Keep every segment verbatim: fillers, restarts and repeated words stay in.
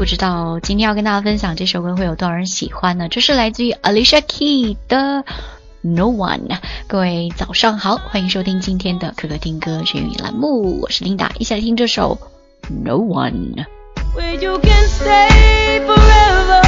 不知道今天要跟大家分享这首歌会有多少人喜欢呢？这是来自于 Alicia Keys 的 No One。 各位早上好，欢迎收听今天的可可听歌学语栏目，我是 Linda， 一起来听这首 No One。 Where you can stay forever,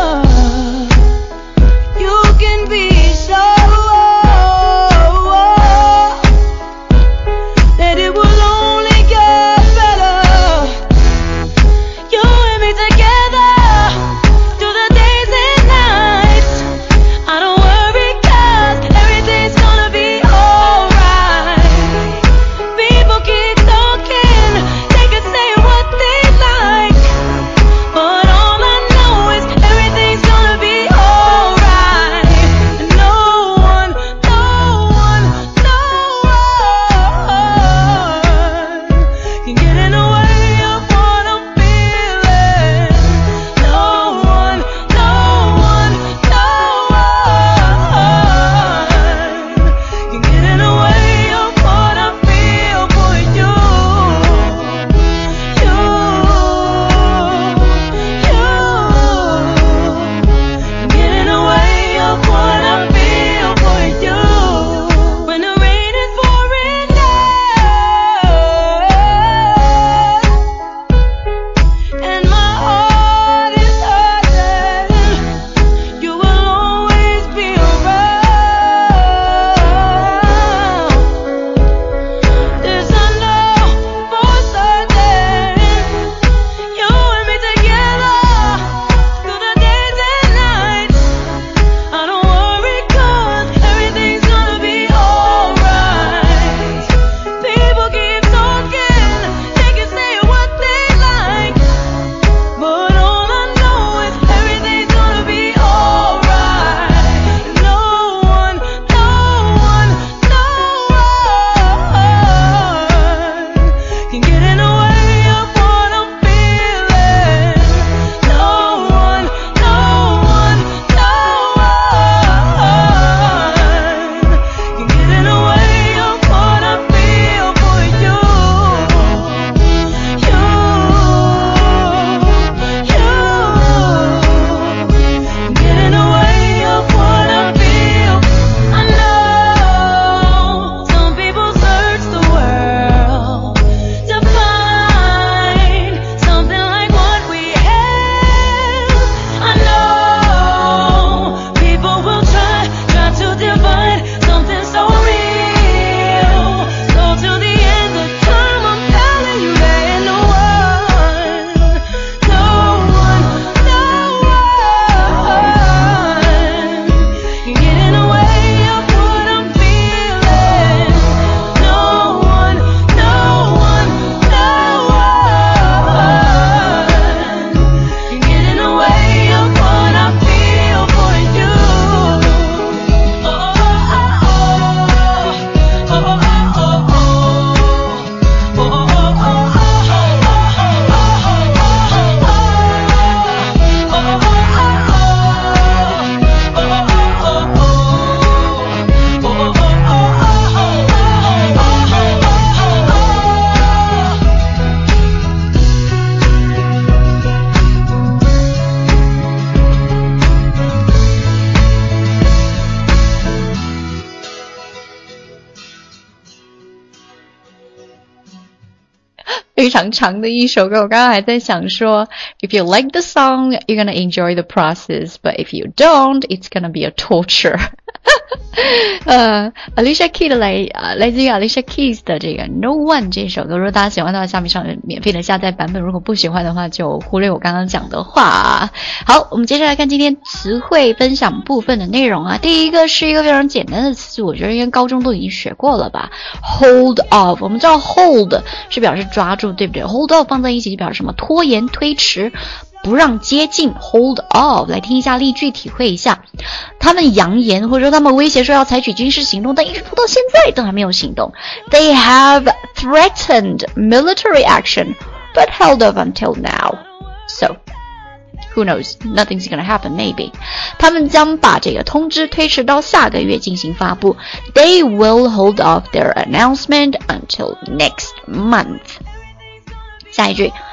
you can be sure that it will only get better. You and me together through the days and nights. I don't worry 'cause everything's gonna be alright. People keep talking, they can say what they like, but all I know is everything's gonna be alright. No one, no one, no one can get in the way of what I'm feeling. No one, no one, no one can get in the way of what I feel for you. You, you can get in the way of what I feel for you. When the rain is pouring down and my heart is hurting, you will always be around. This I know for certain. You and me together through the days and nights. I don't worry 'cause everything's gonna be alright. People keep talking, they can say what they like, but all I know is everything's gonna be alright. No one, no one, no one can get in the way of what I'm feeling. No one, no one, no one can get in the way of what I feel for you. You, you can get in the way of what I feel. I know some people search the world to find something like what we have. I know people will try, try to divide something so real. So till the end of time, I'm telling you there ain't no one, no one, no one can get in the way of what I'm feeling. No one, no one, no one can get in the way of what I feel for you. Oh, oh, oh, oh, oh, oh, oh, oh, oh, oh, 非常长的一首歌，我刚刚还在想说 If you like the song, you're gonna enjoy the process, but if you don't, it's gonna be a torture 呃 Alicia Keys 的来呃来自于 Alicia Keys 的这个 No One 这首歌，如果大家喜欢的话，下面上免费的下载版本，如果不喜欢的话就忽略我刚刚讲的话。好，我们接下来看今天词汇分享部分的内容啊。第一个是一个非常简单的词，我觉得应该高中都已经学过了吧。 Hold off， 我们知道 hold 是表示抓住，对不对？ Hold off 放在一起就表示什么？拖延推迟，不让接近。 Hold off， 来听一下例句，体会一下。他们扬言或者说他们威胁说要采取军事行动，但一直拖到现在都还没有行动。 They have threatened military action but held off until now. So who knows, nothing's gonna happen maybe. 他们将把这个通知推迟到下个月进行发布。 They will hold off their announcement until next month. 下一句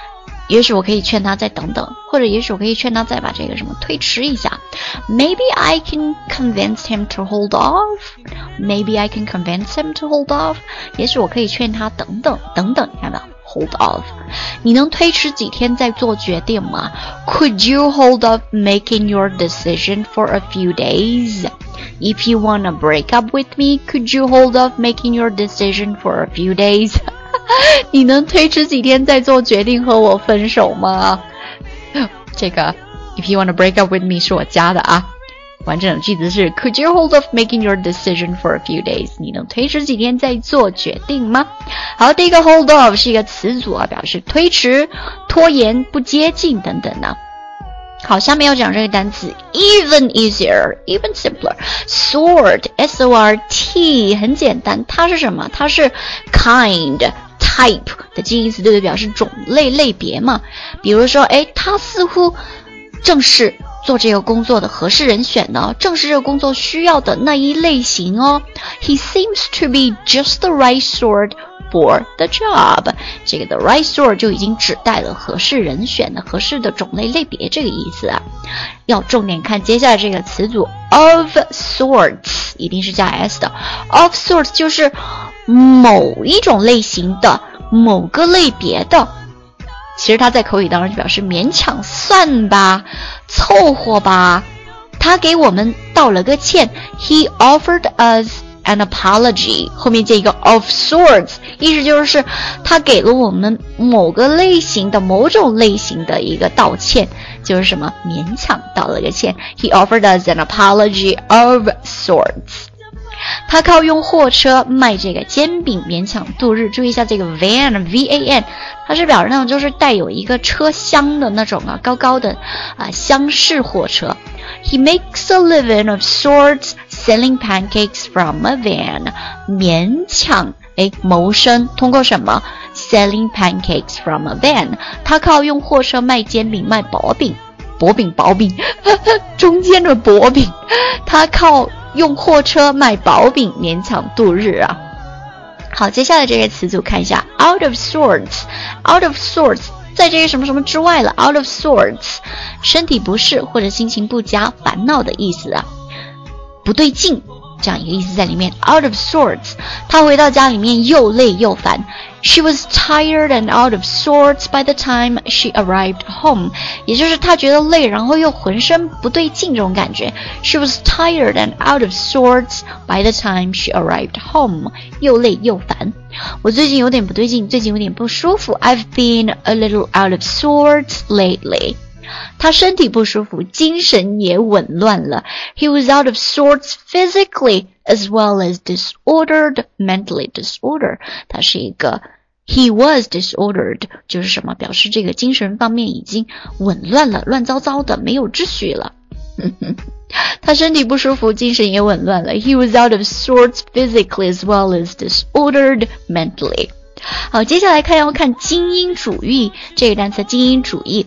也许我可以劝他再等等，或者也许我可以劝他再把这个什么推迟一下。Maybe I can convince him to hold off. Maybe I can convince him to hold off. 也许我可以劝他等等等等，看到没有 ？Hold off. 你能推迟几天再做决定吗 ？Could you hold off making your decision for a few days? If you wanna break up with me, could you hold off making your decision for a few days? 你能推迟几天再做决定和我分手吗？这个 If you wanna break up with me 是我加的啊。完整的句子是 Could you hold off making your decision for a few days? 你能推迟几天再做决定吗？好，第一个 hold off 是一个词组啊，表示推迟、拖延、不接近等等的。好，下面要讲这个单词 even easier, even simpler. Sort, S O R T 很简单，它是什么？它是 kind, type 的近义词，对对，表示种类类别嘛。比如说，诶，他似乎正是做这个工作的合适人选呢，正是这个工作需要的那一类型哦。He seems to be just the right sort for the job. 这个的 right sort 就已经指代了合适人选的合适的种类类别这个意思啊。要重点看接下来这个词组 of sorts， 一定是加 s 的。of sorts 就是某一种类型的，某个类别的。其实它在口语当中就表示勉强算吧，凑合吧。他给我们道了个歉 He offered us an apology， 后面接一个 of sorts， 意思就是他给了我们某个类型的某种类型的一个道歉，就是什么勉强道了个歉 He offered us an apology of sorts。他靠用货车卖这个煎饼勉强度日。注意一下这个 van V A N， 它是表示那种就是带有一个车厢的那种啊高高的啊厢式货车。He makes a living of sorts selling pancakes from a van， 勉强诶谋生，通过什么 selling pancakes from a van， 他靠用货车卖煎饼卖薄饼薄饼薄饼中间的薄饼，他靠用货车卖薄饼勉强度日啊。好，接下来这个词组看一下 out of sorts out of sorts 在这个什么什么之外了 out of sorts 身体不适或者心情不佳烦恼的意思啊，不对劲这样一个意思在里面 out of sorts。 他回到家里面又累又烦 She was tired and out of sorts by the time she arrived home， 也就是她觉得累然后又浑身不对劲这种感觉 She was tired and out of sorts by the time she arrived home， 又累又烦。我最近有点不对劲，最近有点不舒服 I've been a little out of sorts lately。他身体不舒服，精神也紊乱了 He was out of sorts physically as well as disordered mentally disorder。 他是一个 He was disordered 就是什么表示这个精神方面已经紊乱了，乱糟糟的，没有秩序了他身体不舒服，精神也紊乱了 He was out of sorts physically as well as disordered mentally。 好，接下来看要看精英主义这个单词，精英主义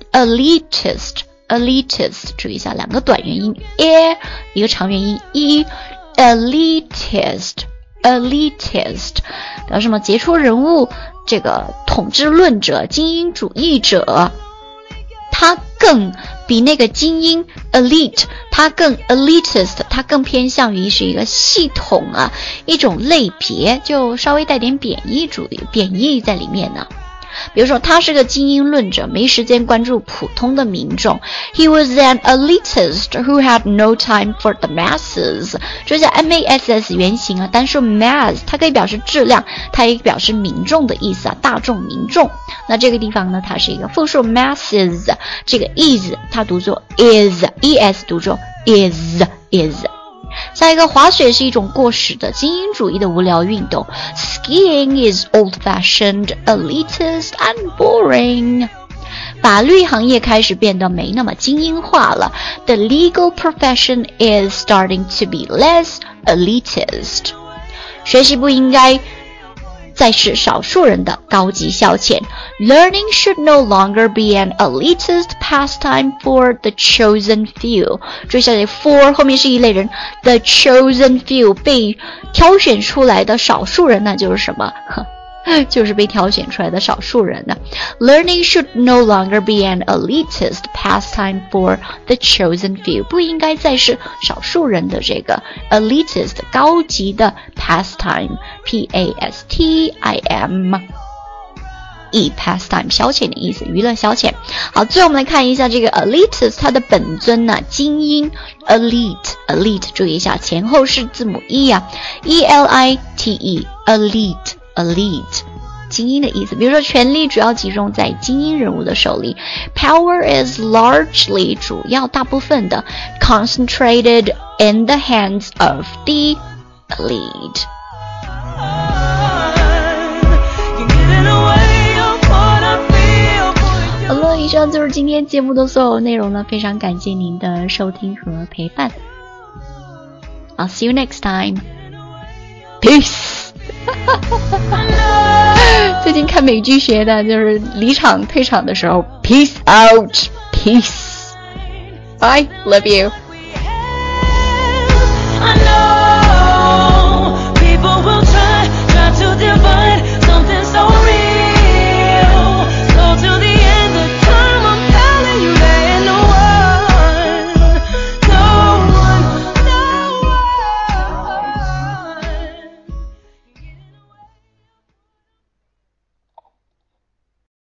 elitist elitist 注意一下两个短元音 a 一个长元音 e elitist elitist 表示什么杰出人物，这个统治论者，精英主义者。他更比那个精英 elite 他更 elitist， 他更偏向于是一个系统啊，一种类别，就稍微带点贬义主义贬义在里面呢。比如说他是个精英论者，没时间关注普通的民众 He was an elitist who had no time for the masses。 这叫 M A S S 原型啊，单数 mass 它可以表示质量，它也表示民众的意思啊，大众民众。那这个地方呢，它是一个复数 masses， 这个 is 它读作 is es 读作 is is。下一个，滑雪是一种过时的精英主义的无聊运动 Skiing is old-fashioned, elitist and boring。 法律行业开始变得没那么精英化了 The legal profession is starting to be less elitist。 学习不应该再是少数人的高级消遣 Learning should no longer be an elitist pastime for the chosen few。 注意一下这 for 后面是一类人 The chosen few 被挑选出来的少数人，那就是什么就是被挑选出来的少数人呢。Learning should no longer be an elitist pastime for the chosen few， 不应该再是少数人的这个 elitist 高级的 pastime P A S T I M E pastime 消遣的意思，娱乐消遣。好，最后我们来看一下这个 elitist 它的本尊呢，精英 elite elite 注意一下前后是字母 E 啊 E L I T E elite elite 精英的意思，比如说权力主要集中在精英人物的手里 Power is largely 主要大部分的 concentrated in the hands of the elite。好了，以上就是今天节目的所有内容了，非常感谢您的收听和陪伴。I'll see you next time. Peace. 最近看美剧学的就是离场退场的时候 Peace out. Peace. Bye. Love you.